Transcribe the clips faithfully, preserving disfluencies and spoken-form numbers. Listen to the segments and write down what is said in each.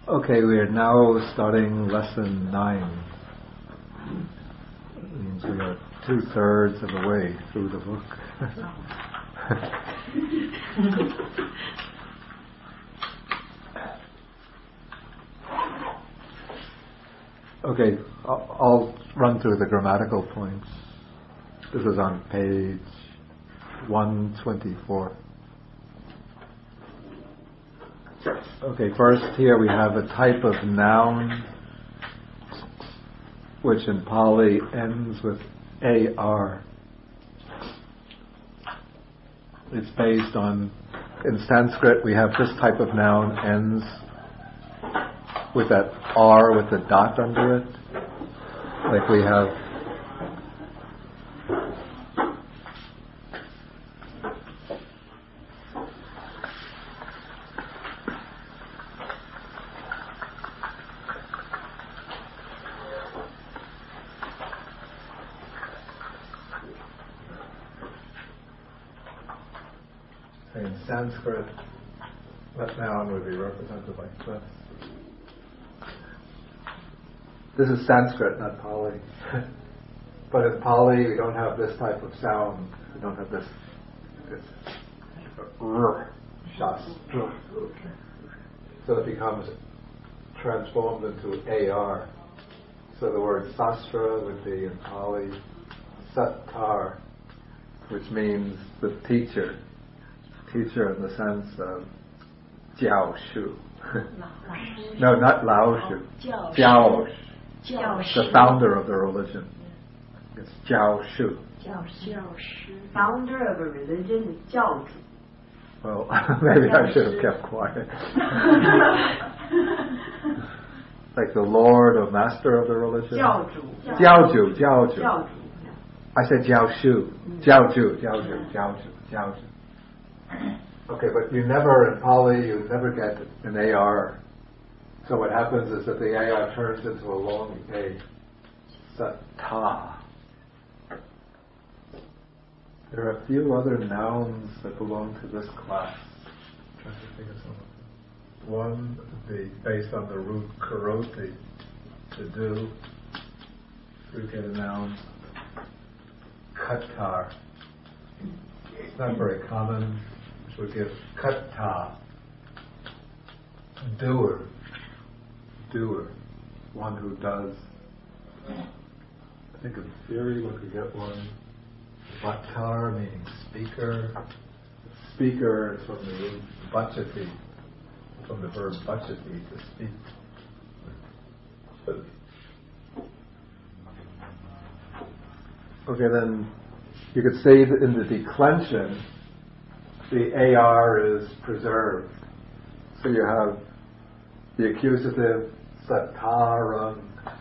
Okay, we are now starting lesson nine. It means we are two thirds of the way through the book. Okay, I'll, I'll run through the grammatical points. This is on page one twenty-four. Okay, first here we have a type of noun which in Pali ends with A R. It's based on, in Sanskrit we have this type of noun ends with that R with the dot under it. Like we have in Sanskrit, that noun would be represented like this. This is Sanskrit, not Pali. But in Pali, we don't have this type of sound. We don't have this, this r, shastra. So it becomes transformed into A R. So the word sastra would be in Pali sattar, which means the teacher. Teacher in the sense of jiao shu. No, not lao shu. Jiao shu. The founder of the religion. It's jiao shu. Founder of a religion is jiao zhu. Well, maybe I should have kept quiet. Like the lord or master of the religion. Jiao zhu. Jiao zhu. Jiao zhu. Jiao zhu. I said jiao shu. Jiao zhu. Jiao zhu. Jiao zhu. Jiao zhu. Okay, but you never, in Pali, you never get an A R. So what happens is that the A R turns into a long A. Satta. There are a few other nouns that belong to this class. I'm trying to think of some. One would be based on the root karoti, to do. We get a noun, kattar. It's not very common. Which would give katta, doer, doer, one who does. I think in theory we could get one, vattar, meaning speaker. Speaker is from the root vachati, from the verb vachati, to speak. But, okay, then you could say that in the declension, the A R is preserved. So you have the accusative sattaram.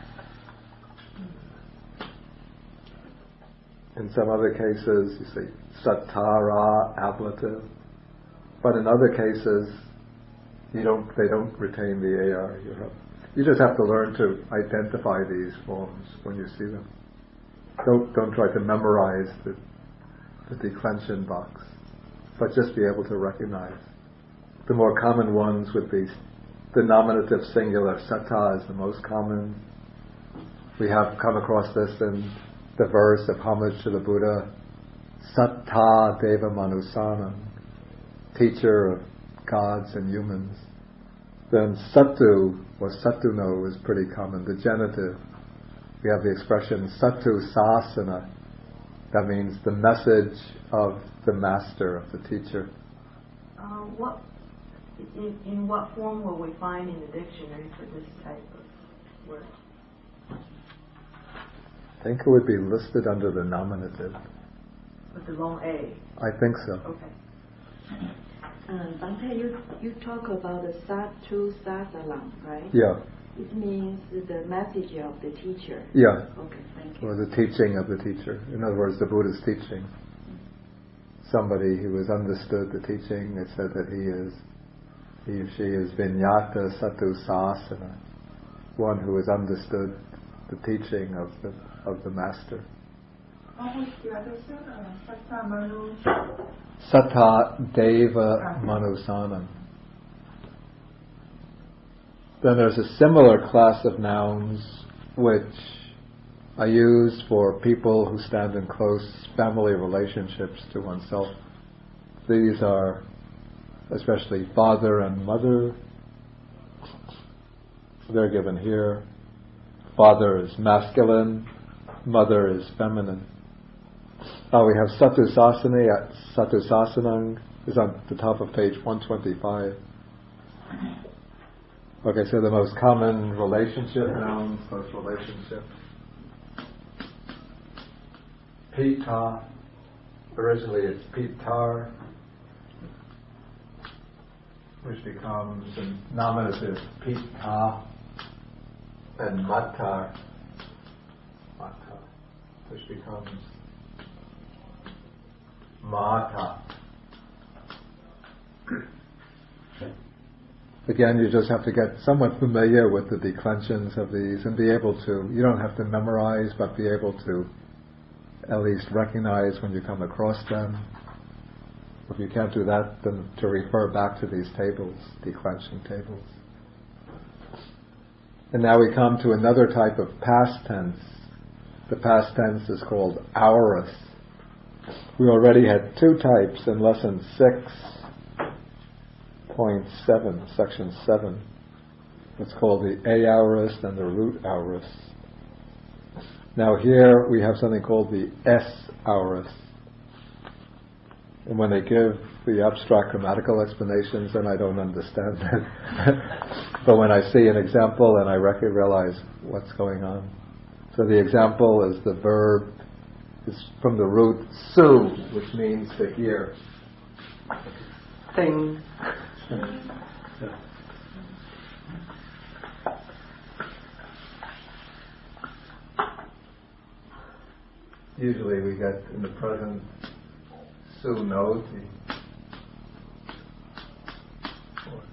In some other cases, you say sattara, ablative. But in other cases, you don't. They don't retain the A R. You have. You just have to learn to identify these forms when you see them. Don't don't try to memorize the the declension box, but just be able to recognize. The more common ones would be the nominative singular. Satta is the most common. We have come across this in the verse of homage to the Buddha. Satta Deva Manusanam, teacher of gods and humans. Then Sattu or Sattuno is pretty common, the genitive. We have the expression Sattu Sasana. That means the message of the master, of the teacher. Uh, what, in, in what form will we find in the dictionary for this type of word? I think it would be listed under the nominative. With the long A? I think so. Okay. Um, Bante, you, you talk about the Sattu Sasalam, right? Yeah. It means the message of the teacher. Yeah. Okay, thank you. Or the teaching of the teacher. In other words, the Buddha's teaching. Somebody who has understood the teaching, it said that he is, he or she is Vinyata Sattu Sasana, one who has understood the teaching of the of the master. What was the other one? Satta Manu. Satta Deva Manusanam. Then there's a similar class of nouns which are used for people who stand in close family relationships to oneself. These are especially father and mother. They're given here. Father is masculine, mother is feminine. Now we have Satusasana. Satusasanang is on the top of page one twenty-five. Okay, so the most common relationship nouns, close relationship. Pita. Originally it's pitar, which becomes in nominative pita, and matar, matar, which becomes mata. Again, you just have to get somewhat familiar with the declensions of these and be able to, you don't have to memorize, but be able to at least recognize when you come across them. If you can't do that, then to refer back to these tables, declension tables. And now we come to another type of past tense. The past tense is called aorist. We already had two types in lesson six point seven, section seven. It's called the aorist and the root aorist. Now here we have something called the S-aorist. And when they give the abstract grammatical explanations, then I don't understand it. But when I see an example, then I rec- realize what's going on. So the example is the verb is from the root su, which means to hear. Ting. Yeah. Usually we get in the present su noti or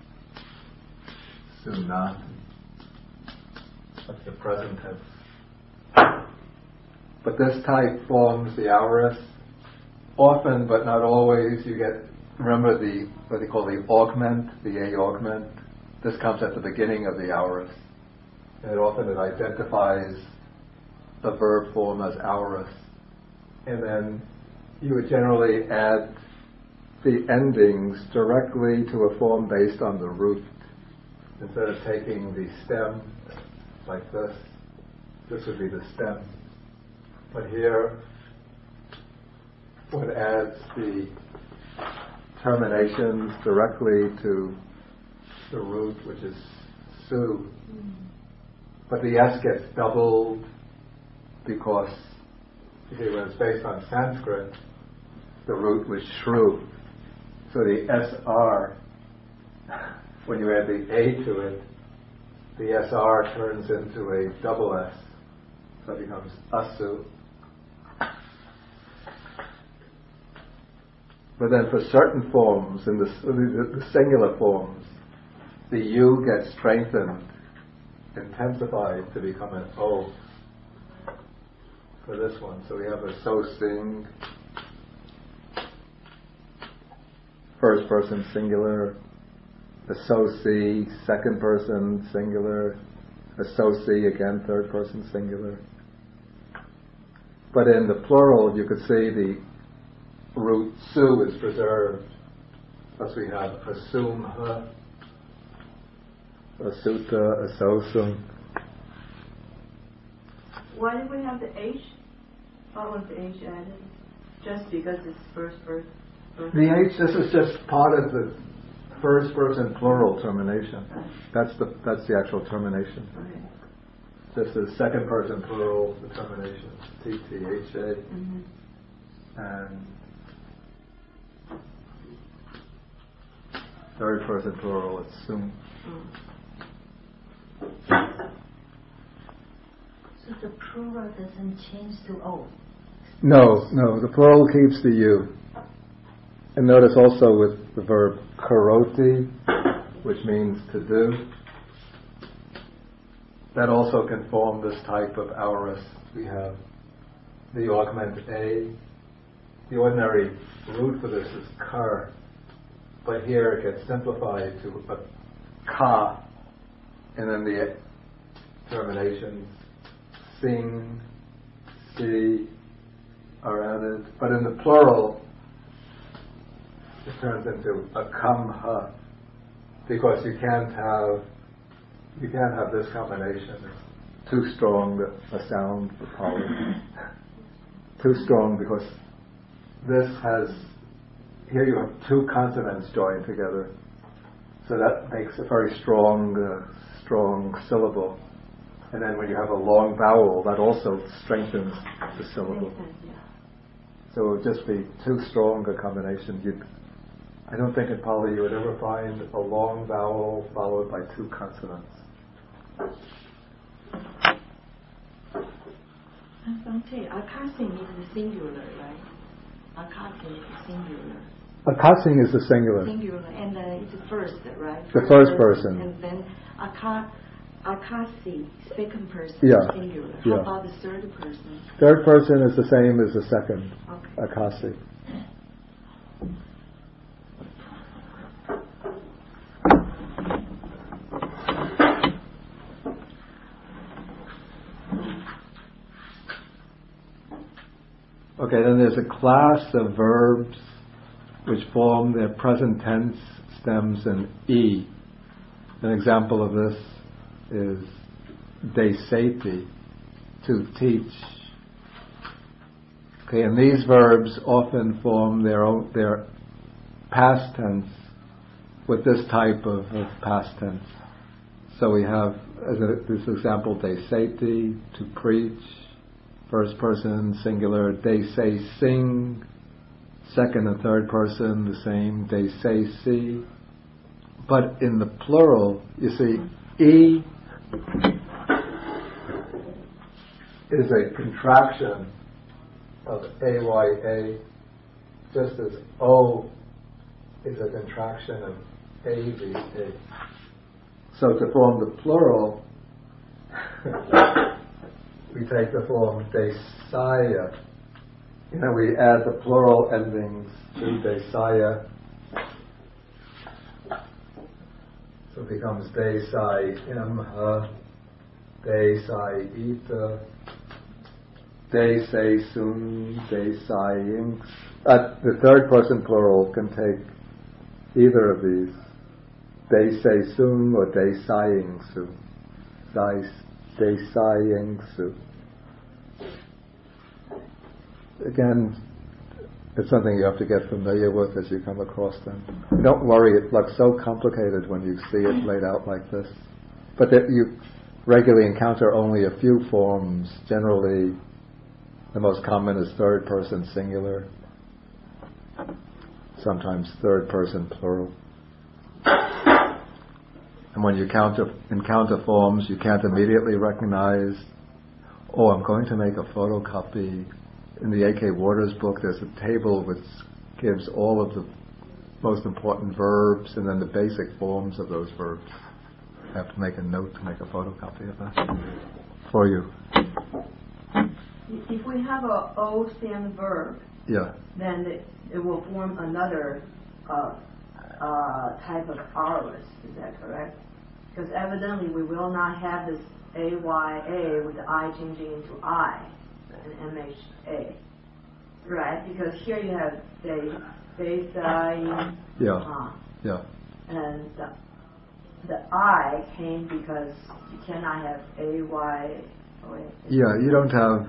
su nati. That's the present tense. But this type forms the aorist. Often, but not always, you get, remember the, what they call the augment, the A augment. This comes at the beginning of the aorist. And often it identifies the verb form as aorist. And then you would generally add the endings directly to a form based on the root. Instead of taking the stem like this, this would be the stem. But here, one adds the terminations directly to the root, which is su. Mm. But the S gets doubled because, you see, when it's based on Sanskrit, the root was shru. So the S R, when you add the A to it, the S R turns into a double S. So it becomes asu. But then for certain forms, in the, the, the singular forms, the U gets strengthened, intensified to become an O for this one. So we have a so sing, first person singular, a so see, second person singular, a so see again, third person singular. But in the plural, you could see the root su is preserved. Thus we have assume ha, asuta, asosum. Why did we have the H? What was the H added? Just because it's first person. The H, this is just part of the first person plural termination. That's the that's the actual termination. Okay. This is second person plural, the termination. T T H A. Mm-hmm. And third person plural, it's sum. Mm. So the plural doesn't change to O? No, no, the plural keeps the U. And notice also with the verb karoti, which means to do, that also can form this type of aorist. We have the augment A. The ordinary root for this is kar, but here it gets simplified to a ka, and then the terminations sing, see are added. But in the plural, it turns into akamha, because you can't have you can't have this combination. It's too strong a sound for Pali. Too strong because this has, here you have two consonants joined together, so that makes a very strong, uh, strong syllable. And then when you have a long vowel, that also strengthens the syllable. So it would just be too strong a combination. You'd, I don't think in Pali you would ever find a long vowel followed by two consonants. Bhante, akasing is the singular, right? Akasing is singular. Akasing is the singular. Singular, and uh, it's the first, right? The first person. And then aka, akasi, second person, Yeah. singular. How Yeah. about the third person? Third person is the same as the second. Okay. Akasi. Okay, then there's a class of verbs which form their present tense stems in E. An example of this is deseti, to teach. Okay, and these verbs often form their own, their past tense with this type of, of past tense. So we have, as a, this example, deseti, to preach. First person, singular, they say sing. Second and third person, the same, they say see. But in the plural, you see, E is a contraction of A Y A, just as O is a contraction of A V A. So to form the plural, we take the form desaya. You know, we add the plural endings to desaya. So it becomes desai imha, desai ita, desai sun, desai inks. Uh, the third person plural can take either of these. Desai sun or desai ingsu. Desai ingsu. Again, it's something you have to get familiar with as you come across them. Don't worry, it looks so complicated when you see it laid out like this. But that you regularly encounter only a few forms. Generally, the most common is third person singular, sometimes third person plural. And when you encounter, encounter forms you can't immediately recognize, oh, I'm going to make a photocopy. In the A K Waters book, there's a table which gives all of the most important verbs and then the basic forms of those verbs. I have to make a note to make a photocopy of that for you. If we have a O stem verb, Yeah. then it, it will form another uh, uh, type of aorist. Is that correct? Because evidently we will not have this A Y A with the I changing into I and M H A, right? Because here you have they they say Yeah. uh, Yeah. and the, the I came because you cannot have A Y. Oh wait. Yeah, you don't have.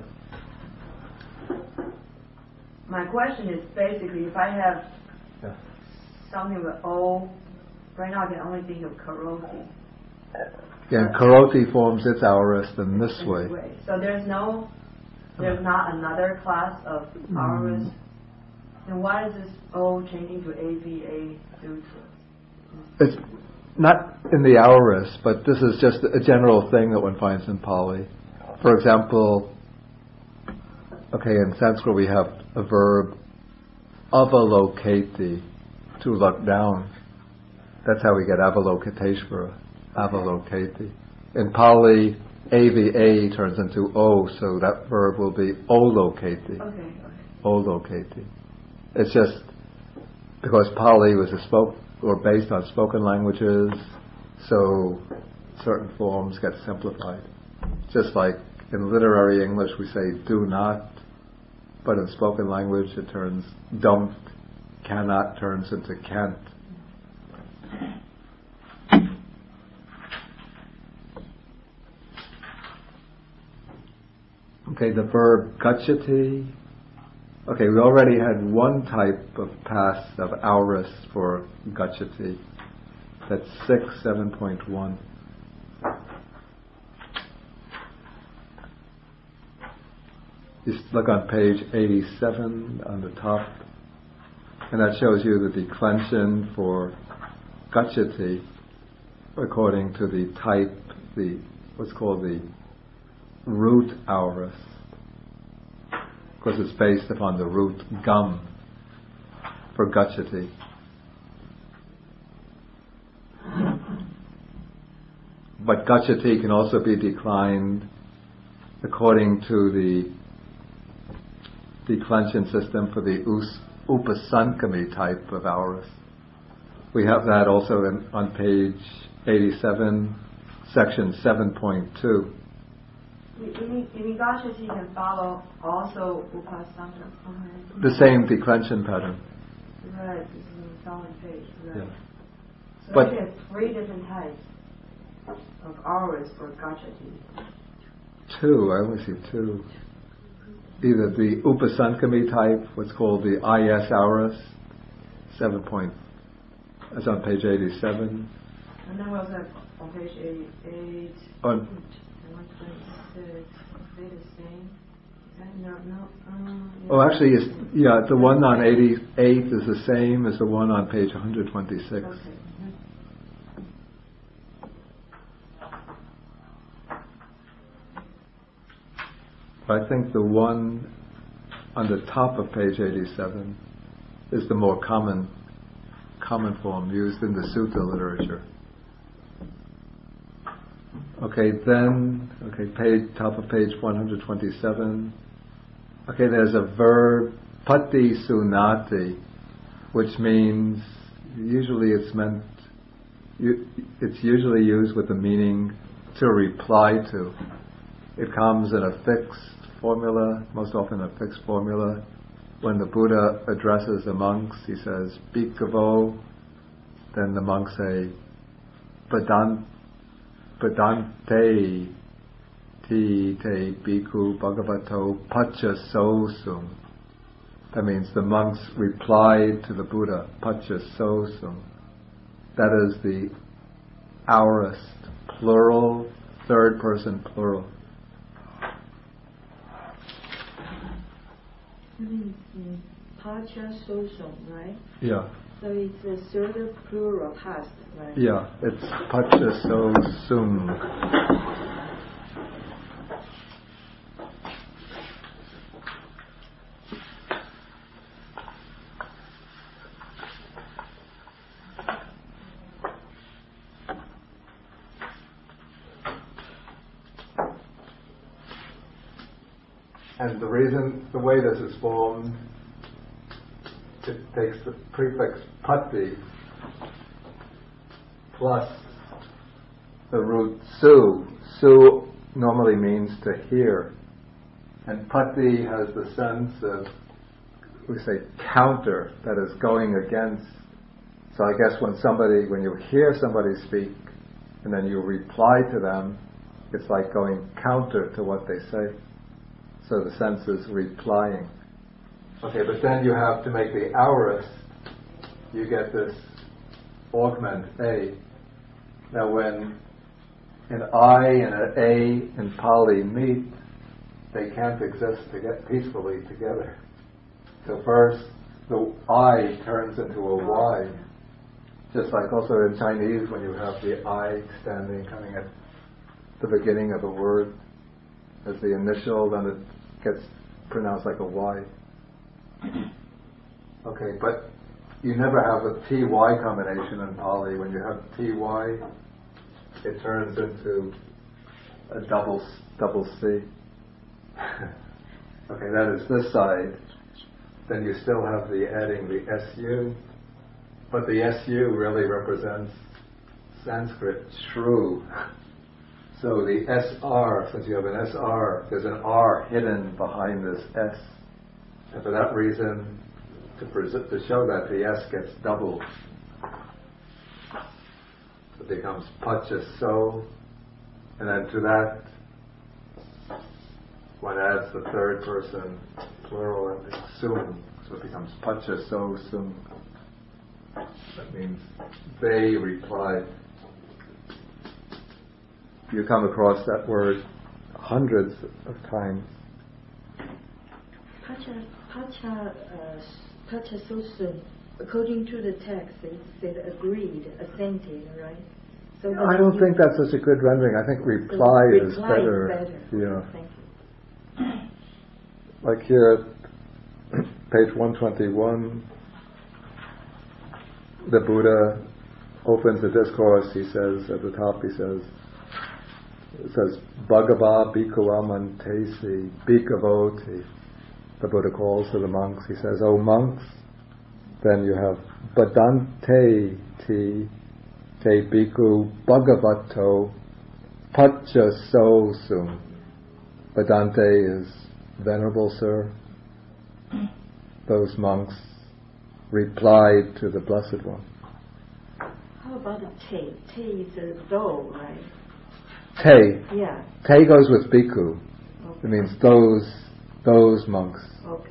My question is basically if I have Yeah. something with O, right now I can only think of karoti. Yeah, karoti forms its aorist in this This way. way. So there's no, there's not another class of aorist. Then why is this O changing to A V A due to? It's not in the aorist, but this is just a general thing that one finds in Pali. For example, okay, in Sanskrit we have a verb avalokati, to look down. That's how we get avalokiteshvara, avalokati. In Pali, A V A turns into O, so that verb will be olokati, Okay, okay. olokati. It's just because Pali was a spoke or based on spoken languages, so certain forms get simplified. Just like in literary English we say do not, but in spoken language it turns don't, cannot turns into can't. Okay, the verb gacchati. Okay, we already had one type of past of aorist for gacchati. That's six, seven point one. You look on page eighty-seven on the top, and that shows you the declension for gacchati according to the type, the what's called the root aorist, because it's based upon the root gum for gacchati. But gacchati can also be declined according to the declension system for the us, upasankami type of aorist. We have that also in, on page eighty-seven, section seven point two. You mean, you mean gacchati can follow also upasankami? The same declension pattern. Right, this is on the following page. Right. Yeah. So But we have three different types of hours for gacchati. two, I only see two. Either the upasankami type, what's called the I S aorist, seven point, that's on page eighty-seven. And then we also have on page eighty-eight, On, one twenty-six, are they the same? Is that no, no, um, yeah. oh, actually, it's, yeah, the one on eighty-eight is the same as the one on page one twenty-six. Okay. Mm-hmm. I think the one on the top of page eighty-seven is the more common common form used in the sutta literature. Okay, then, okay, page, top of page one twenty-seven. Okay, there's a verb, pati sunati, which means, usually it's meant, it's usually used with the meaning to reply to. It comes in a fixed formula, most often a fixed formula. When the Buddha addresses the monks, he says, Bhikkhavo, then the monks say, Padant, Padante ti te bhikkhu bhagavato pachasosum. That means the monks replied to the Buddha, pachasosum. That is the aorist, plural, third person plural. Mm-hmm. Pacha sosum, right? Yeah. So it's a sort of plural past, right? Yeah, it's pachasosum. And the reason, the way this is formed, it takes the prefix pati plus the root su. Su normally means to hear. And pati has the sense of, we say, counter, that is going against. So I guess when somebody, when you hear somebody speak and then you reply to them, it's like going counter to what they say. So the sense is replying. Okay, but then you have to make the aorist, you get this augment A. Now when an I and an A in Pali meet, they can't exist to get peacefully together. So first, the I turns into a Y. Just like also in Chinese, when you have the I standing, coming at the beginning of a word as the initial, then it gets pronounced like a Y. Okay, but you never have a T Y combination in Pali. When you have T Y, it turns into a double double C. Okay, that is this side. Then you still have the adding the S U, but the S U really represents Sanskrit shrew. So the S R, since you have an S R, there's an R hidden behind this S. And for that reason, to, pres- to show that, the S gets doubled. It becomes pachaso. And then to that, one adds the third person plural ending, sum. So it becomes pachaso sum. That means they replied. You come across that word hundreds of times. Pacha, pacha, uh, pacha sosun. According to the text, it said agreed, assented, right? So I don't think that's such a good rendering. I think reply, reply is better. Is better. Yeah. Thank you. Like here at page one twenty-one, the Buddha opens the discourse. He says, at the top, he says, it says, Bhagava Bhikkhu Amantesi Bhikkhavoti. The Buddha calls to the monks. He says, "O monks," then you have Badante Ti Te Bhikkhu Bhagavato Pachaso Sum. Badante is Venerable Sir. Those monks replied to the Blessed One. How about the te? Te is a though, right? Te. Yeah. Te goes with bhikkhu. Okay. It means those those monks. Okay.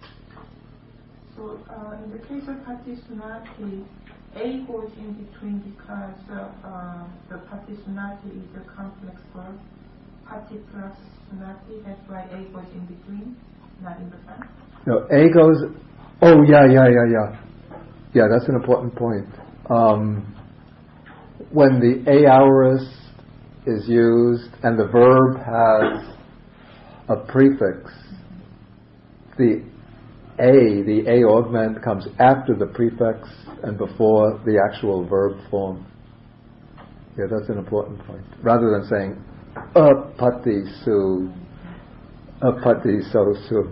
So uh, in the case of Patisunati, A goes in between because uh, uh, the Patisunati is a complex verb. Pati plus Sunati, that's why A goes in between, not in the front. No, A goes. Oh yeah, yeah, yeah, yeah. Yeah, that's an important point. Um, when the A aorist is used and the verb has a prefix, the A, the A augment comes after the prefix and before the actual verb form. Yeah, that's an important point. Rather than saying apati su, apati so su.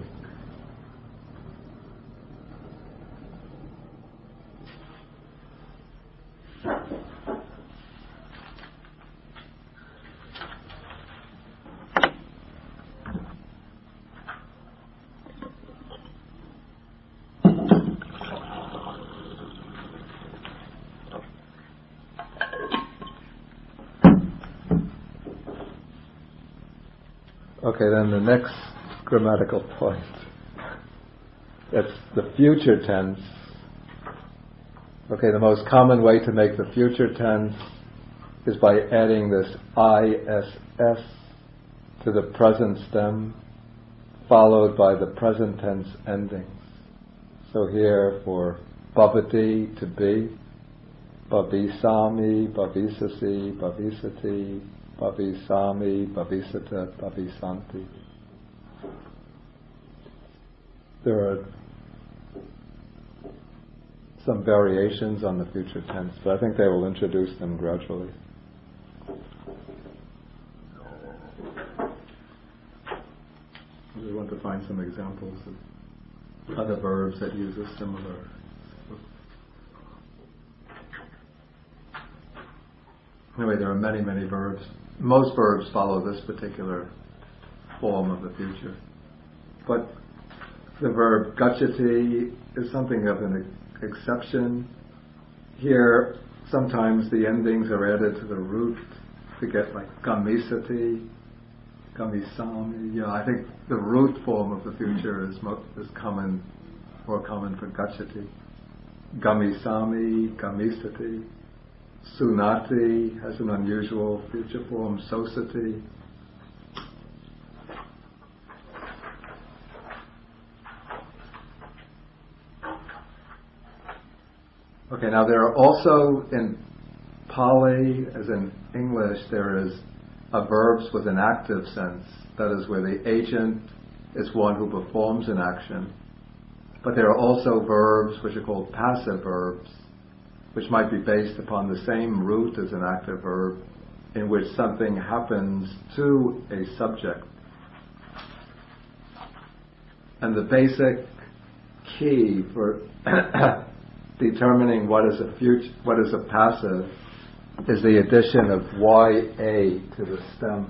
Okay, then the next grammatical point. It's the future tense. Okay, the most common way to make the future tense is by adding this I S S to the present stem, followed by the present tense endings. So here for bhavati, to be, bhavisami, bhavisasi, bhavisati, bhavisami, bhavisata, bhavisanti. There are some variations on the future tense, but I think they will introduce them gradually. We want to find some examples of other verbs that use a similar. Anyway, there are many, many verbs. Most verbs follow this particular form of the future. But the verb gacchati is something of an exception. Here, sometimes the endings are added to the root to get like gamisati, gamisami. Yeah, I think the root form of the future is mo- is common, more common for gacchati. Gamisami, gamisati. Sunati has an unusual future form, sosati. Okay, now there are also in Pali, as in English, there is a verbs with an active sense. That is where the agent is one who performs an action. But there are also verbs which are called passive verbs, which might be based upon the same root as an active verb, in which something happens to a subject. And the basic key for determining what is a future, what is a passive, is the addition of Y A to the stem.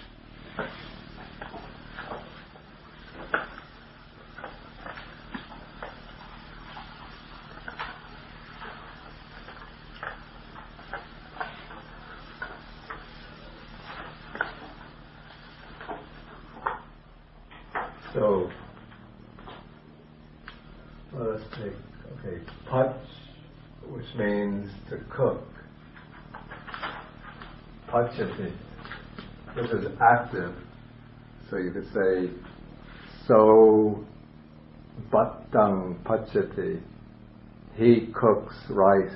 So, well, let's take, okay, pach, which means to cook. Pachati. This is active. So you could say, so battang pachati. He cooks rice.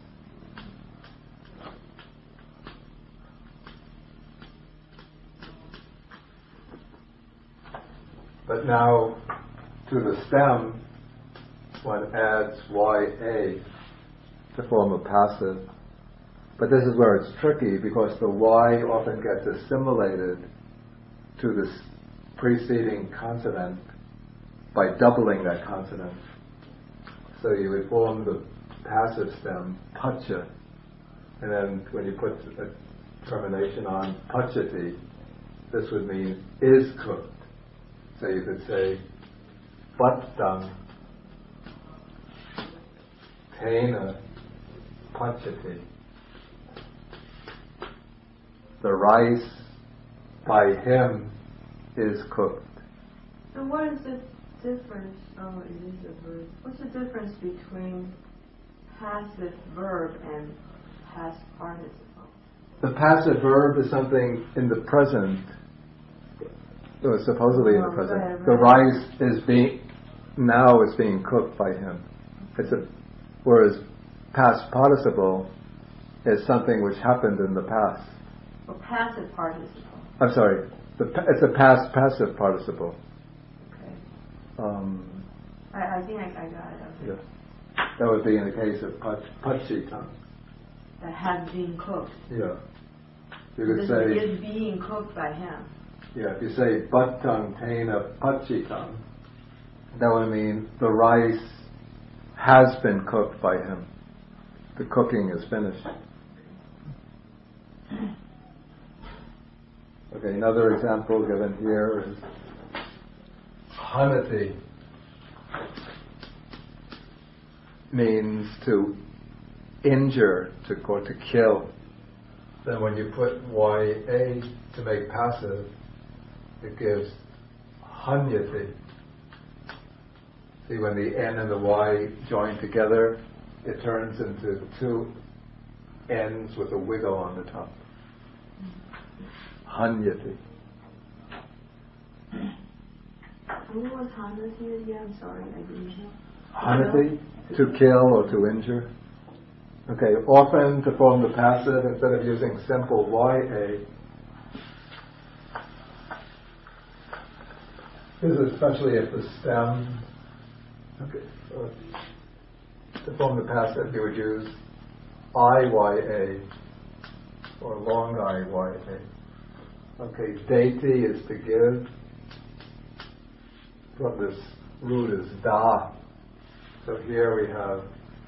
But now, to the stem, one adds Y A to form a passive. But this is where it's tricky because the Y often gets assimilated to the preceding consonant by doubling that consonant. So you would form the passive stem, pacha, and then when you put a termination on pachati, this would mean is cooked. So you could say, battang tena pachati. The rice by him is cooked. So what is the difference? Oh, it is a verb. What's the difference between passive verb and past participle? The passive verb is something in the present. So it's supposedly in the Oh, present. right, The right. rice is being now is being cooked by him. It's a whereas past participle is something which happened in the past. Or passive participle. I'm sorry. The, pa- it's a past passive participle. Okay. Um, I, I think I, I got it. Okay. yeah. That would be in the case of pach, pachitam. That has been cooked. Yeah. You could This say, is being cooked by him. yeah, if you say battang tena pachitam, that would mean the rice has been cooked by him. The cooking is finished. Okay, another example given here is hanati means to injure, to or to kill. Then when you put Y A to make passive, it gives hanyati. See, when the N and the Y join together, it turns into two N's with a wiggle on the top. Hanyati. What was Hanati again? I'm sorry, I didn't know. Hanati, to kill or to injure. Okay, often to form the passive, instead of using simple Y A, this is especially if the stem, okay, so to form the passive you would use I Y A or long I Y A. Okay, deity is to give. From this root is da. So here we have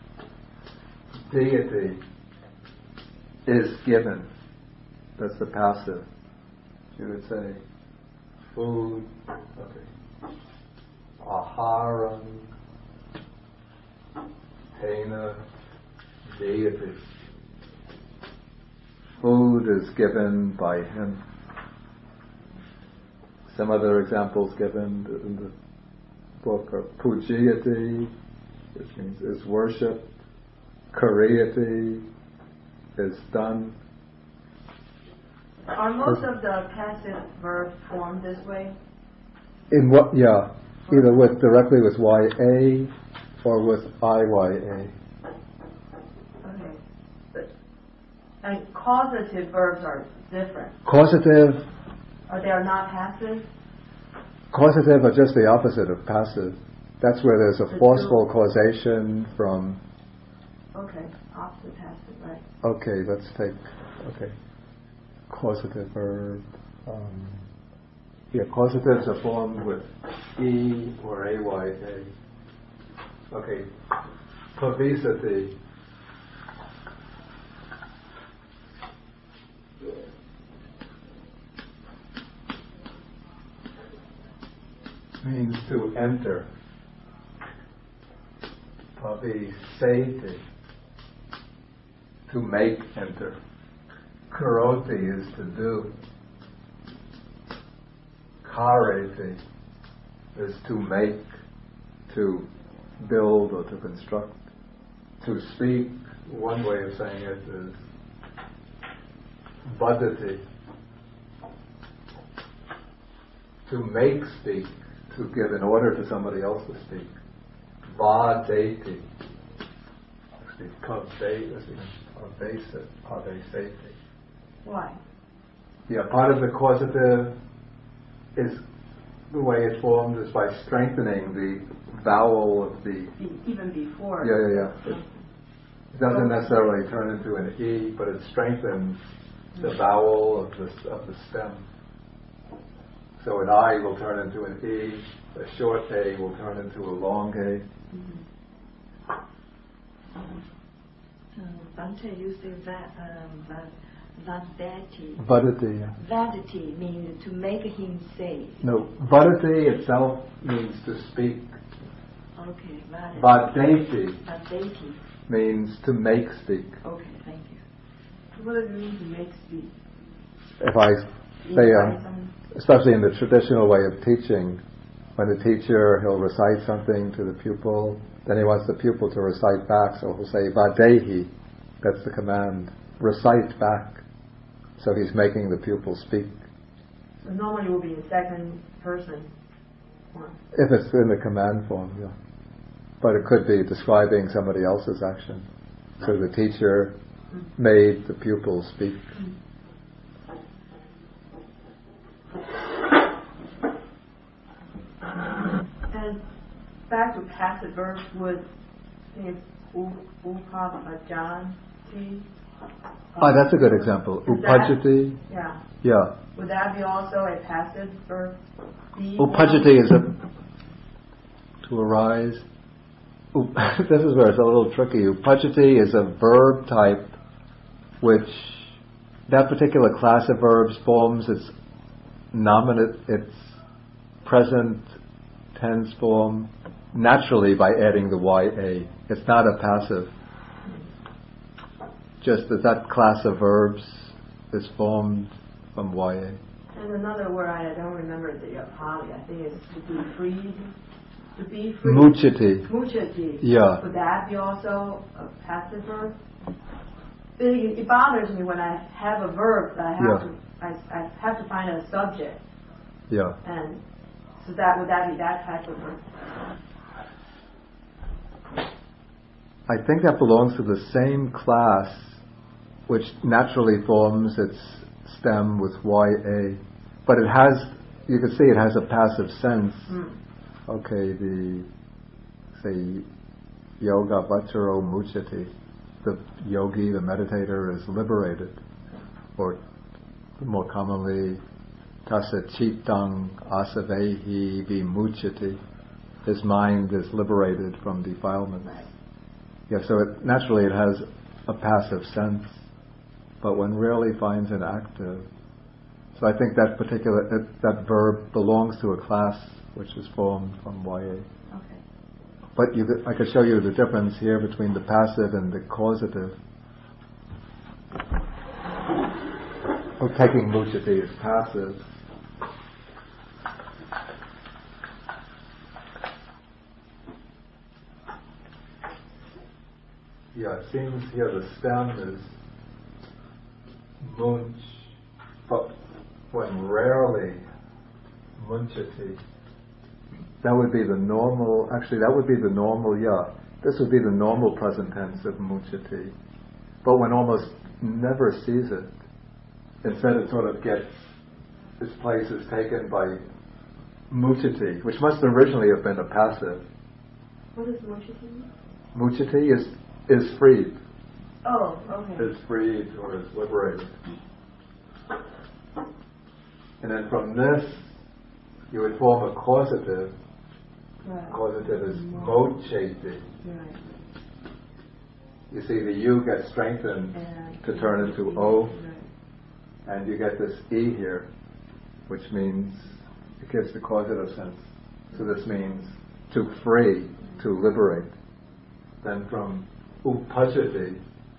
deity is given. That's the passive. You would say food. Okay. Aharam. Tena. Deity. Food is given by him. Some other examples given in the book are pujiyati, which means is worship. Kariyati is done. Are most of the passive verbs formed this way? In what? Yeah, either with directly with Y A or with I Y A. Okay. But, and causative verbs are different. Causative. Or they are not passive? Causative are just the opposite of passive. That's where there's a The forceful two. causation from. Okay, opposite passive, right. Okay, let's take. Okay, causative verb. Um, yeah, causatives are formed with E or A Y A. Okay, pavisati means to enter. Paviseti, to make enter. Karoti is to do. Kareti is to make, to build or to construct. To speak, one way of saying it is vadati, to make speak, to give an order to somebody else to speak. Vadeti, actually kavesati. Why? Yeah, part of the causative is the way it's formed is by strengthening the vowel of the. Be- even before. Yeah, yeah, yeah. It, It doesn't necessarily turn into an E, but it strengthens the vowel of the, of the stem. So an I will turn into an E, a short A will turn into a long A. So, Bhante, you say that, um, that, vadati. Vadati, yeah. Vadati means to make him say. No, vadati itself means to speak. Okay, vadati. Vadati Vadati. means to make speak. Okay, thank you. What does it mean to make speak? If I say, um, especially in the traditional way of teaching, when the teacher, he'll recite something to the pupil, then he wants the pupil to recite back, so he'll say, Vadehi, that's the command, recite back. So he's making the pupil speak. So normally it will be in second person form. If it's in the command form, yeah. But it could be describing somebody else's action. So the teacher mm. made the pupil speak. Mm. And back to passive verbs, would I think it's upajati. Ah, that's a good example. Is Upajati. That, yeah. Yeah. Would that be also a passive verb? Upajati is a to arise. This is where it's a little tricky. Upajati is a verb type which that particular class of verbs forms its nominate, its present tense form naturally by adding the Y A. It's not a passive. Just that that class of verbs is formed from Y A. And another word I don't remember the uh, Pali. I think it's to be freed. To be free. Muchati. Muchati. Yeah. Would that be also a passive verb? It, it bothers me when I have a verb that I have Yeah. to I, I have to find a subject. Yeah. And so that would that be that type of verb? I think that belongs to the same class which naturally forms its stem with Y A. But it has, you can see it has a passive sense. Mm. Okay, the, say, yoga vacharo muchati, the yogi, the meditator is liberated. Or more commonly, tasa chittang asavehi vimuchati, his mind is liberated from defilements. Right. Yeah, so it, naturally it has a passive sense, but one rarely finds an active. So I think that particular, that, that verb belongs to a class which is formed from Y A. Okay. But you could, I could show you the difference here between the passive and the causative. Oh, taking muchati is passive. Yeah, it seems here the stem is munch, but when rarely munchati, that would be the normal, actually that would be the normal, yeah, this would be the normal present tense of munchati. But one almost never sees it. Instead it sort of gets, its place is taken by muchati, which must originally have been a passive. What does muchati mean? Muchati is is freed. Oh, okay. Is freed or is liberated. And then from this, you would form a causative. Right. Causative is mochati. Right. You see, the U gets strengthened And to turn into O, right. and you get this E here, which means it gives the causative sense. So this means to free, to liberate. Then from upajjati,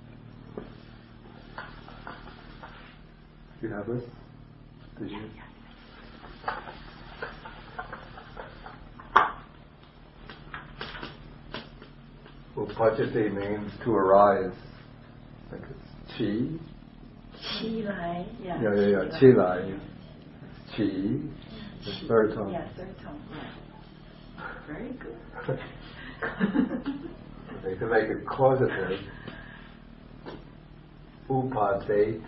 do you have this? Did you? Upajjati means to arise. I think it's chi. 起来, yeah. Yeah, yeah, yeah. Chi lai. Chi. The third tone. Yeah, third tone, yeah. Very good. Okay, to make it causative, upadeti.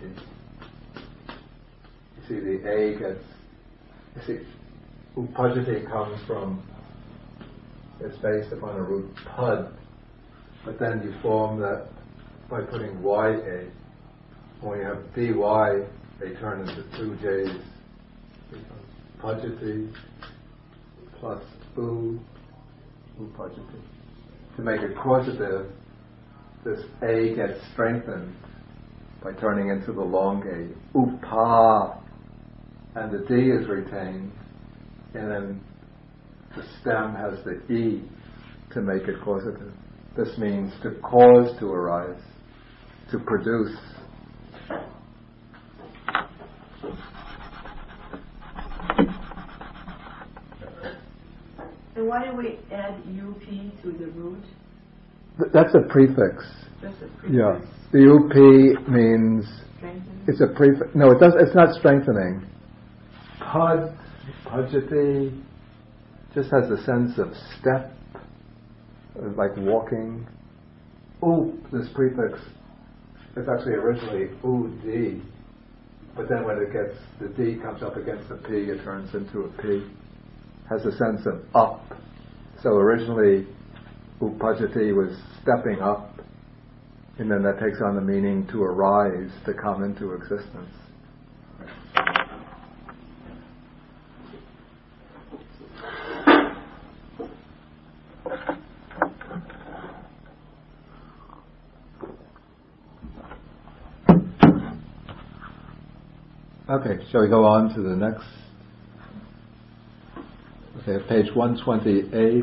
You see, the A gets. You see, upajjati comes from. It's based upon a root pad, but then you form that by putting ya. When you have dy, they turn into two j's. Pajjati plus u, upajjati. To make it causative, this A gets strengthened by turning into the long A. Upa, and the D is retained, and then the stem has the E to make it causative. This means to cause to arise, to produce. And why do we add up to the root? Th- That's a prefix. That's a prefix. Yeah. The up means Strengthening. it's a prefix. No, it does. It's not strengthening. Pad, pajjati, just has a sense of step, like walking. Oop, this prefix, it's actually originally ud, but then when it gets, the D comes up against the P, it turns into a P. Has a sense of up. So originally, upajjati was stepping up, and then that takes on the meaning to arise, to come into existence. Okay, shall we go on to the next? Okay, page one twenty-eight.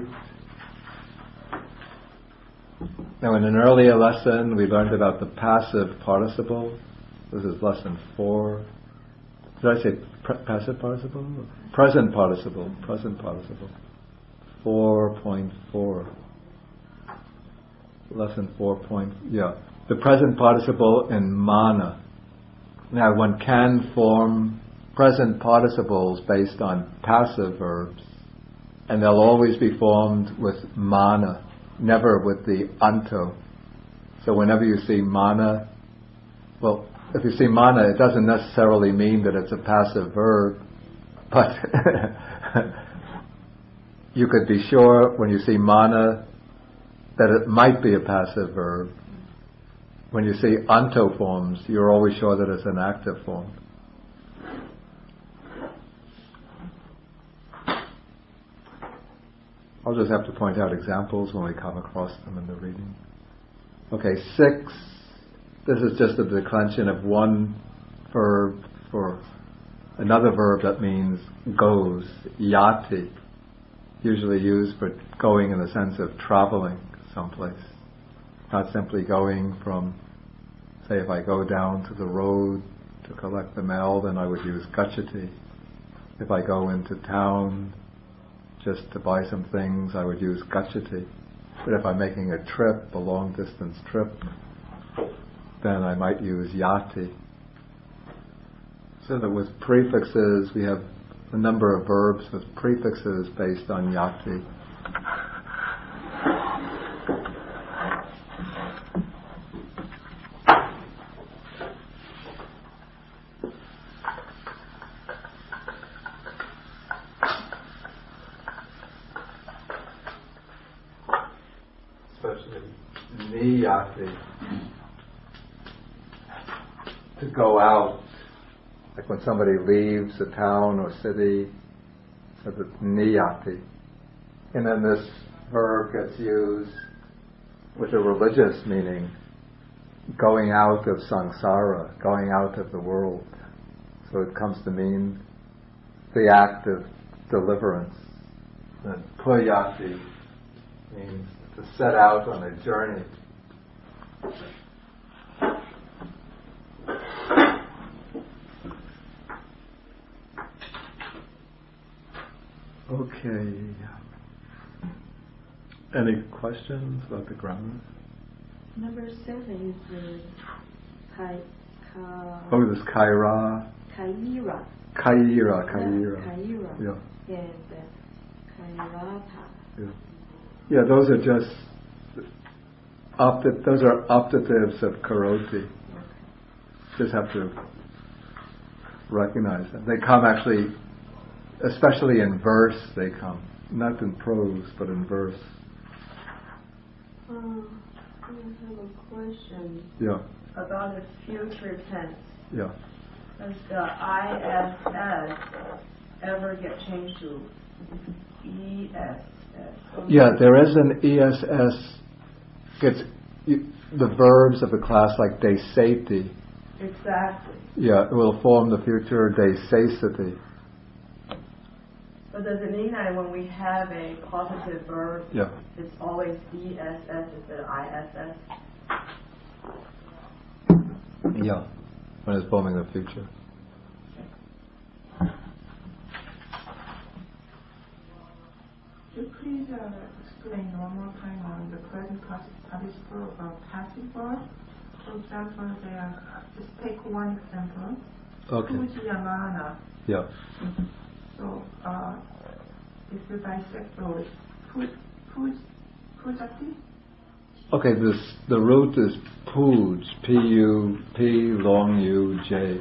Now, in an earlier lesson, we learned about the passive participle. This is lesson four. Did I say pre- passive participle? Present participle. Present participle. four point four. Lesson four. Point, yeah. The present participle in mana. Now, one can form present participles based on passive verbs, and they'll always be formed with mana, never with the anto. So whenever you see mana, well, if you see mana, it doesn't necessarily mean that it's a passive verb, but you could be sure when you see mana that it might be a passive verb. When you see anto forms, you're always sure that it's an active form. I'll just have to point out examples when we come across them in the reading. Okay, six. This is just a declension of one verb for another verb that means goes, yati, usually used for going in the sense of traveling someplace. Not simply going from, say, if I go down to the road to collect the mail, then I would use gacchati. If I go into town just to buy some things, I would use gacchati. But if I'm making a trip, a long distance trip, then I might use yati. So that with prefixes, we have a number of verbs with prefixes based on yati. Niyati, to go out, like when somebody leaves a town or city, so the niyati. And then this verb gets used with a religious meaning, going out of samsara, going out of the world. So it comes to mean the act of deliverance, And puyati means to set out on a journey. Okay. Any questions about the grammar? Number seven is uh, kai, ka, Oh, this kaira. kaira. Kaira, kaira. Kaira. Yeah. And uh, kairata. Yeah. Yeah, those are just opta- those are optatives of karoti. Just have to recognize them. They come actually, especially in verse, they come. Not in prose, but in verse. Um, I have a question Yeah, about the future tense. yeah. Does the I S S ever get changed to E S S? Yeah, there is an E S S, gets you, the verbs of the class like desati. Exactly. Yeah, it will form the future desasity. But does it mean that when we have a positive verb, Yeah. it's always E S S instead of I S S? Yeah, when it's forming the future. Could you please uh, explain one more time on the present participle of passive verb? For example, there, just take one example. Okay. Pujyamana. Yeah. So, uh, if you dissect those, puj, puj, pujati? Okay, this the root is puj, P U P long U J.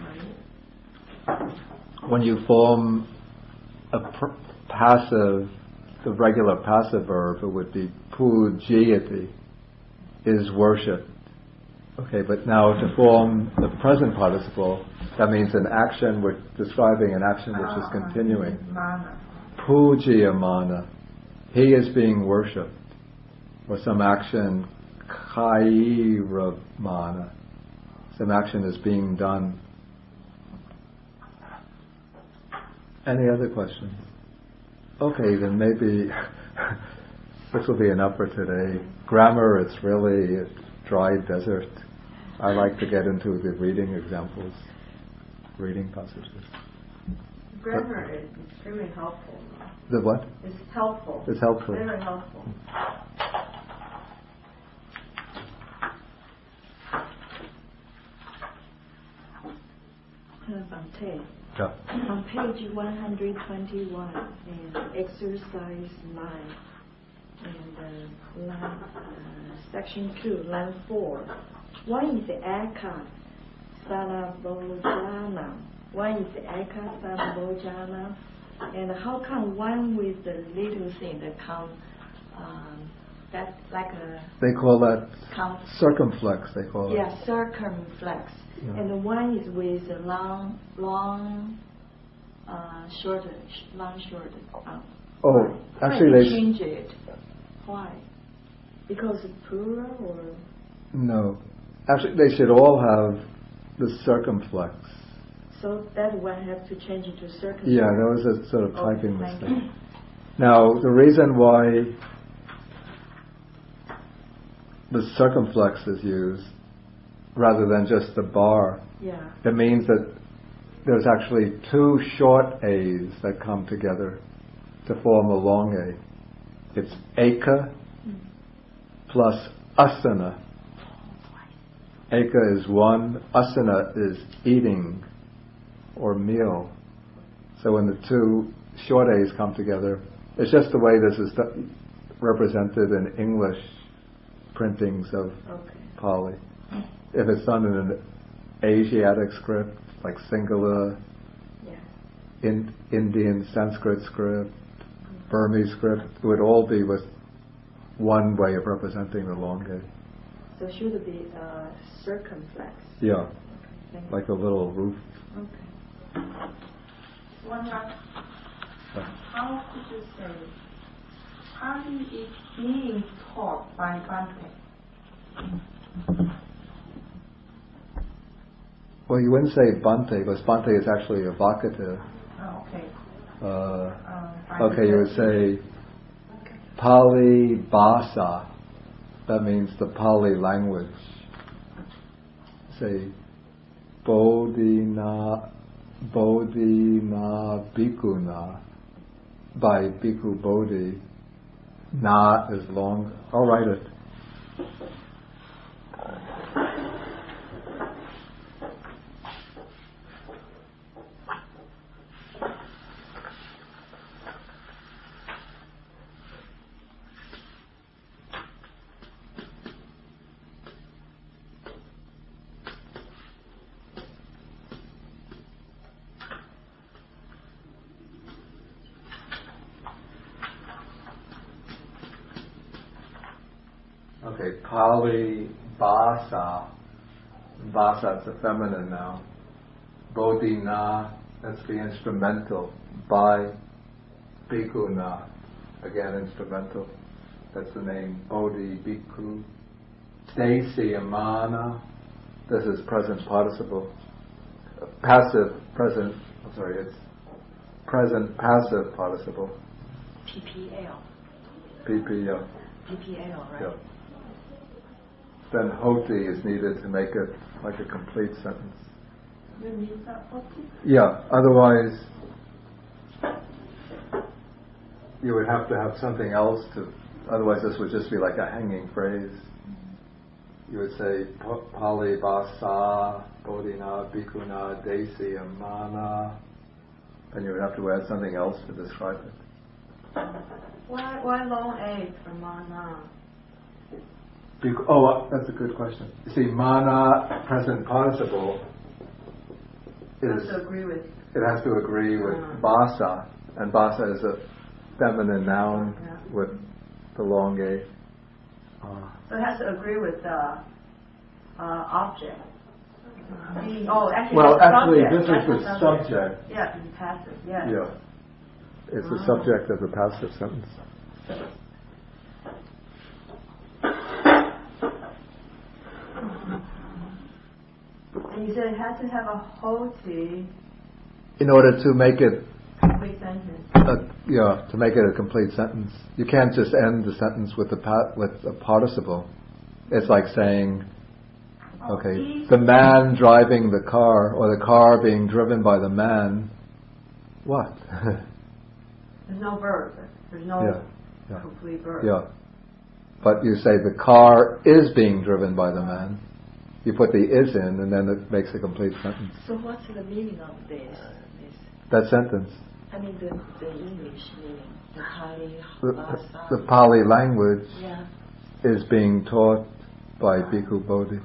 When you form a pr- passive, the regular passive verb, it would be pujyati, is worshipped. Okay, but now to form the present participle, that means an action, we're describing an action which is continuing. Mana. Pujyamana, he is being worshipped. Or some action, kairamana, some action is being done. Any other questions? Okay, then maybe this will be enough for today. Grammar, it's really a dry desert. I like to get into the reading examples, reading passages. Grammar is extremely helpful. The what? It's helpful. It's helpful. Very helpful. Bante. Yeah. On page one hundred twenty-one, and exercise nine, and uh, line, uh, section two, line four. One is Eka Sarabojana. One is Eka Sarabojana. And how come one with the little thing that come, um, that like a... They call that count, circumflex, they call it. yeah, circumflex. Yeah. And the one is with a long, long, uh, shorter, long, shorter. Uh, Oh, why? actually Why they... change it? Why? Because it's plural or? No. Actually, they should all have the circumflex. So that one has to change it to circumflex. Yeah, that was a sort of Oh, typing thank mistake. you. Now, the reason why the circumflex is used rather than just the bar, Yeah. it means that there's actually two short A's that come together to form a long A. It's eka Mm. plus asana. Eka is one, asana is eating or meal. So when the two short A's come together, it's just the way this is th- represented in English printings of Okay. Pali. If it's done in an Asiatic script, like Sinhala, Yeah. in Indian Sanskrit script, Burmese script, it would all be with one way of representing the long A. So should it be uh, circumflex? Yeah, Okay. Thank you. like a little roof. Okay. One last. How could you say Pali is being taught by Bhante? Well, you wouldn't say Bhante, because Bhante is actually evocative. Oh, okay. Uh, by okay, you would the- say Pali Bhasa. That means the Pali language. Say Bodhina Bodhina Bhikkhuna by Bhikkhu Bodhi. Na is long. I'll write it. Okay, Pali Bhasa. Bhasa, it's a feminine noun. Bodhina, that's the instrumental. By Bhikkhuna, again instrumental. That's the name. Bodhi Bhikkhu. Desiyamana, this is present participle. Passive, present, I'm sorry, it's present passive participle. P P L. P P L. P P L, right? Yeah. Then hoti is needed to make it like a complete sentence. You need that hoti? Yeah, otherwise you would have to have something else to, otherwise this would just be like a hanging phrase. You would say Pali Bhasa Bodhina Bhikkhuna Desi Amana, and you would have to add something else to describe it. Why, why long A for mana? Bec- oh, that's a good question. You see, mana, present participle, Has is to agree with. it has to agree with Mm. bhasa, and bhasa is a feminine noun Yeah. with the long A. Uh, So it has to agree with the uh, object. Oh, actually, well, it's the actually, subject. this is That's the subject. Yeah, it's passive. Yeah. Yeah, it's the Ah. subject of the passive sentence. And you said it has to have a hoti In order to make it, complete sentence. a, yeah, to make it a complete sentence, you can't just end the sentence with a pa- with a participle. It's like saying, okay, the man driving the car, or the car being driven by the man. What? There's no verb. There's no Yeah, yeah. complete verb. Yeah. But you say the car is being driven by the man. You put the is in, and then it makes a complete sentence. So what's the meaning of this? this That sentence. I mean the, the English meaning, the Pali The, Bhasa. the Pali language Yeah. is being taught by Bhikkhu Bodhi.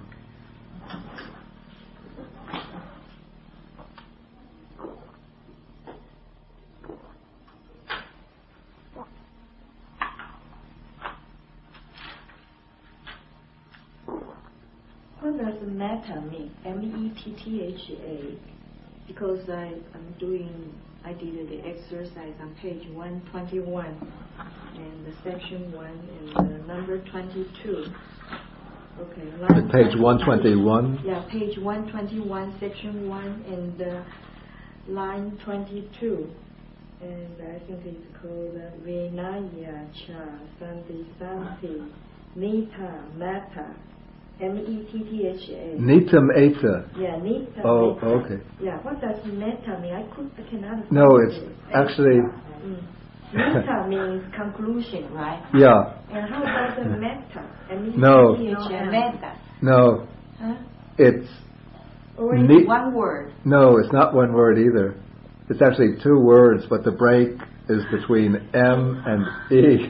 What does metta mean? M E T T H A. Because I am doing, I did the exercise on page one twenty-one, and the section one and the number twenty-two. Okay. line Page one twenty-one. Yeah, page one twenty-one, section one, and uh, line twenty-two. And I think it's called uh, Vinaya Cha Santi Santi Nita Metta. M E T T H A. Nitam Eta. Yeah, Nita. Oh, Metta. okay. Yeah, what does metta mean? I could, I cannot. No, find it's it. actually. Mm. Metta means conclusion, right? Yeah. And how about the metta? M E No. T T H A. No. Metta. No, Huh? it's Or is Ni- it one word? no, it's not one word either. It's actually two words, but the break is between M and E.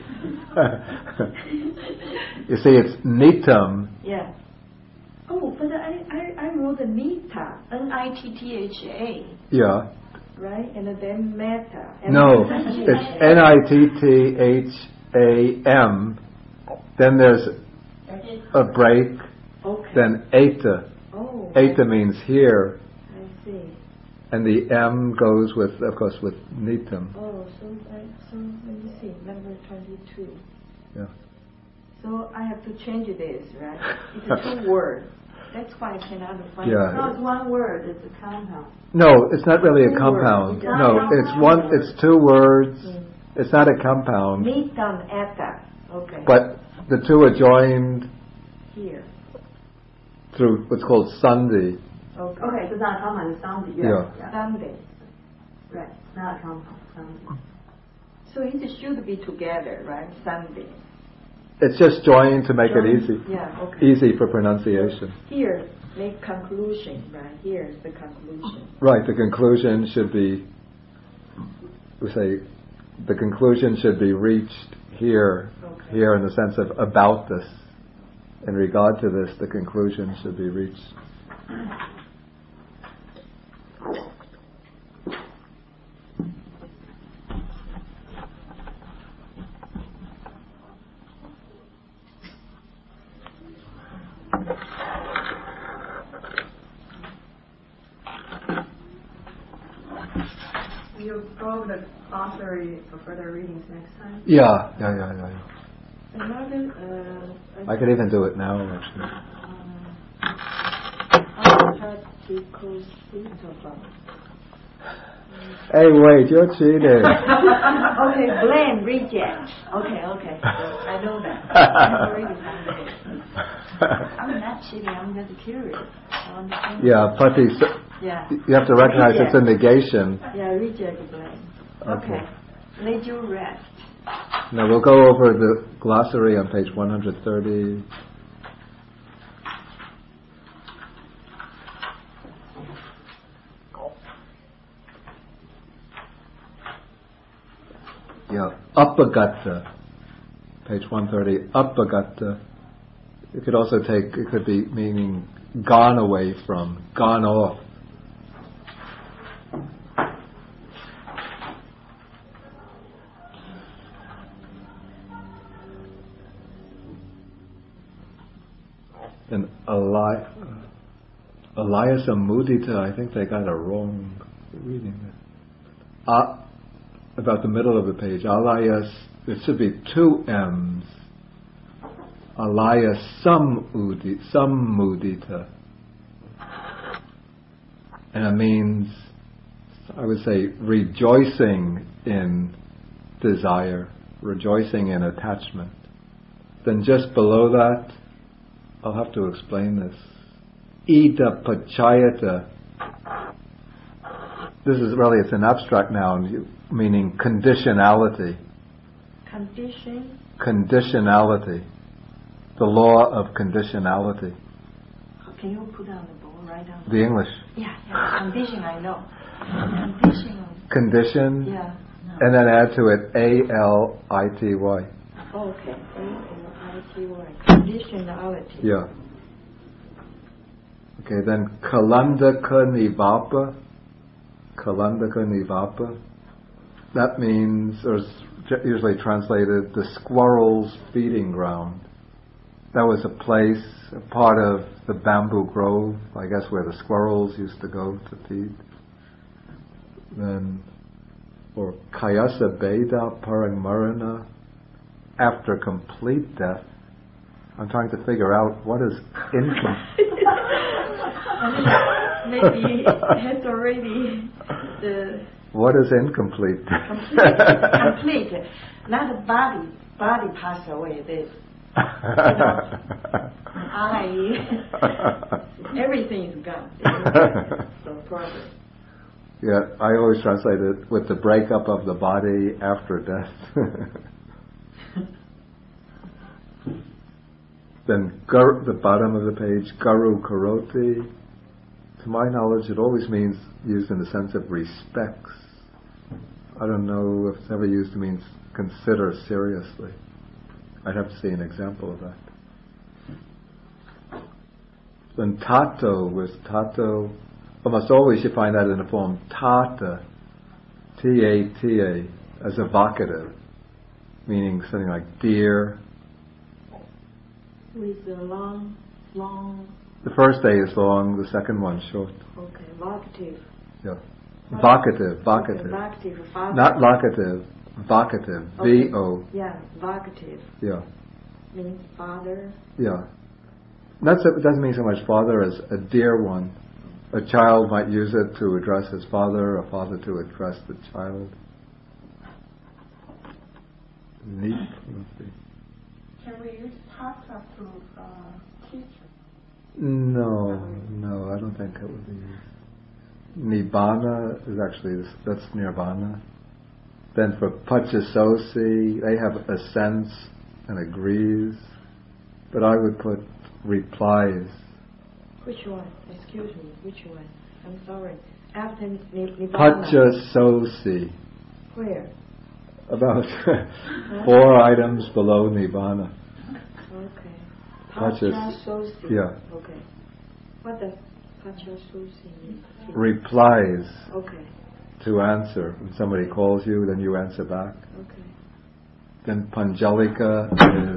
You see, it's nitam. Yeah. Oh, but I, I, I wrote the nita, N I T T H A, Yeah. right? And then metta. No, it's N I T T H A M. Then there's a break. Okay. Then eta. Oh. Eta means here, I see. and the M goes with, of course, with nitam. Oh, so I, so let me see, number twenty-two. Yeah. So I have to change this, right? It's a two word. That's why I cannot find Yeah. No, it's one word. It's a compound. No, it's not really a Two compound. words. No, it's one. It's two words. Mm. It's not a compound. Nitam eka. Okay. But the two are joined here. through what's called sandhi. Okay. Okay, it's not a compound. It's sound. Yeah. Sunday. Right. It's not a compound. Sound. So it should be together, right? Sunday. It's just joined to make Join- it easy. Yeah. Okay. Easy for pronunciation. Here, make conclusion, right? Here is the conclusion. Right. The conclusion should be. We say, the conclusion should be reached here. Okay. Here, in the sense of about this. In regard to this, the conclusion should be reached. You'll go over the glossary for further readings next time. Yeah, yeah, yeah, yeah. yeah. Another, uh, I could even do it now, actually. Hey, wait, you're cheating. Okay, blame, reject. Okay, okay. I know that. I'm already found it. I'm not cheating, I'm just curious. I understand. Yeah, pati. Yeah. You have to recognize it's a negation. Yeah, reject, blame. Okay. Okay. Let you rest. Now we'll go over the glossary on page one hundred thirty. Yeah, upagata, page one thirty. Upagata. It could also take. It could be meaning gone away from, gone off. And Eli- Elias and Mudita, I think they got a wrong reading there. Uh, about the middle of the page, Elias, it should be two M's. Elias some udi, some Mudita. And it means, I would say, rejoicing in desire, rejoicing in attachment. Then just below that, I'll have to explain this. Ida pachayata. This is really, it's an abstract noun, meaning conditionality. Condition. Conditionality. The law of conditionality. Can you put on the board, write down? The English. Yeah, yeah. Condition, I know. Condition. Condition. Yeah. No. And then add to it A L I T Y. Oh, okay. A L I T Y. Conditionality. Yeah. Okay, then Kalandaka Nivapa. Kalandaka Nivapa. That means, or is usually translated, the squirrel's feeding ground. That was a place, a part of the bamboo grove, I guess, where the squirrels used to go to feed. Then, or Kayasa Beda Parang Marana, after complete death. I'm trying to figure out what is incomplete. Maybe it has already the What is incomplete? complete, complete. Not the body, body passed away. This, you know, I, everything is gone. So progress. Yeah, I always translate it with the breakup of the body after death. Then gar, the bottom of the page, Garu Karoti. To my knowledge, it always means used in the sense of respects. I don't know if it's ever used to mean consider seriously. I'd have to see an example of that. Then tato was tato. Almost always you find that in the form tata, T A T A, as a vocative, meaning something like dear. With the long, long. The first A is long, the second one short. Okay, vocative. Yeah. Vocative, vocative. Okay, vocative, vocative. Not locative, vocative. Okay. V O. Yeah, vocative Yeah. means father. Yeah. Not so, it doesn't mean so much father as a dear one. A child might use it to address his father, a father to address the child. Neat. Can we use pata to uh, teacher? No, no, I don't think it would be used. Nibbana is actually, that's nirvana. Then for pachasosi, they have a sense and agrees. But I would put replies. Which one? Excuse me, which one? I'm sorry. After Nibbana. Pachasosi. Where? About four items below Nibbana. Okay. Pachas- Pachasosi. Yeah. Okay. What does pachasosi mean? Replies Okay. to answer. When somebody calls you, then you answer back. Okay. Then Panjalika is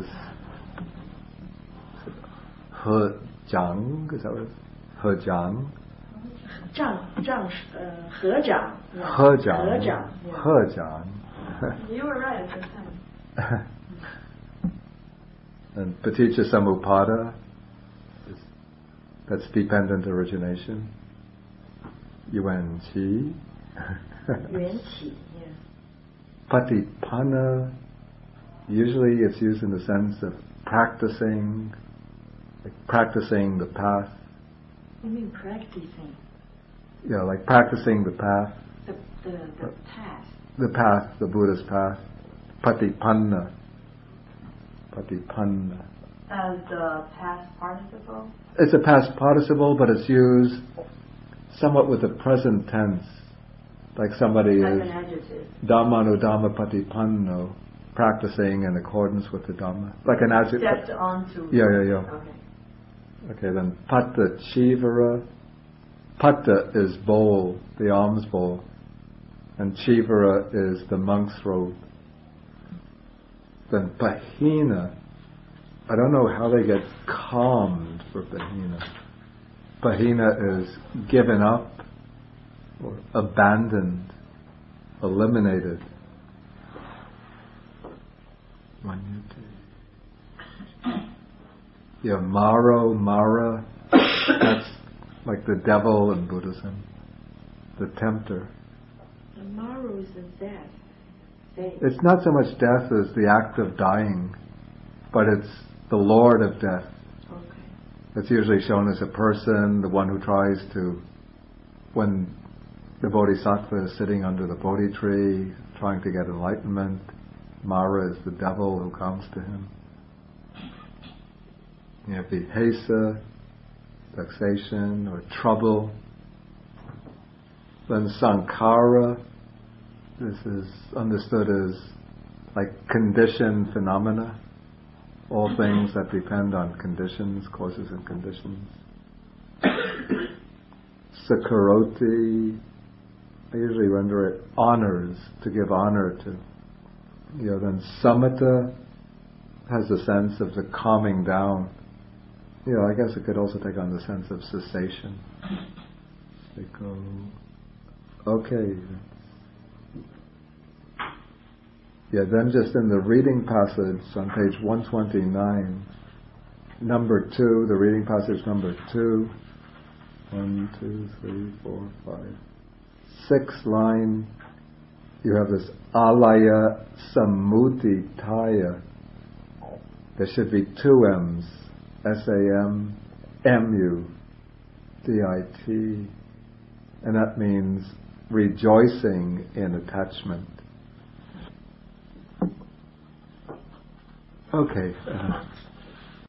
Hejang, is that what it is? Hejang. 长长呃合掌 Hejang. 合掌 Hejang. You were right at the time. And Paticca Samuppada, is, that's dependent origination. Yuan Qi. 缘起 yeah. Patipanna, usually it's used in the sense of practicing, like practicing the path. You mean practicing Yeah, like practicing the path, the the, the path. the path, the Buddha's path. Patipanna. Patipanna. As the past participle. It's a past participle, but it's used somewhat with the present tense. Like somebody Like is an adjective. Dhammano Dhamma Patipanno, practicing in accordance with the Dhamma. Like an adjective. Stepped onto. Yeah, yeah, yeah. Okay. Okay, then Patta Chivara. Patta is bowl, the alms bowl. And Chivara is the monk's robe. Then Pahina. I don't know how they get calmed for Pahina. Pahina is given up or abandoned, eliminated. Yeah, Maro, Mara, that's like the devil in Buddhism, the tempter. The Maro is a death. They, It's not so much death as the act of dying, but it's the Lord of death. okay. It's usually shown as a person, the one who tries to, when the Bodhisattva is sitting under the Bodhi tree, trying to get enlightenment, Mara is the devil who comes to him. You have the Hesa, vexation or trouble. Then Sankhara, this is understood as like conditioned phenomena, all things that depend on conditions, causes and conditions. Sakaroti, I usually render it honors, to give honor to. You know, then Samatha has the sense of the calming down. You know, I guess it could also take on the sense of cessation. They go, okay. Yeah, then just in the reading passage on page one twenty-nine, number two, the reading passage number two, one, two, three, four, five, sixth line, you have this alaya samuditaya. There should be two M's, S A M, M U, D I T, and that means rejoicing in attachment. Okay. Uh,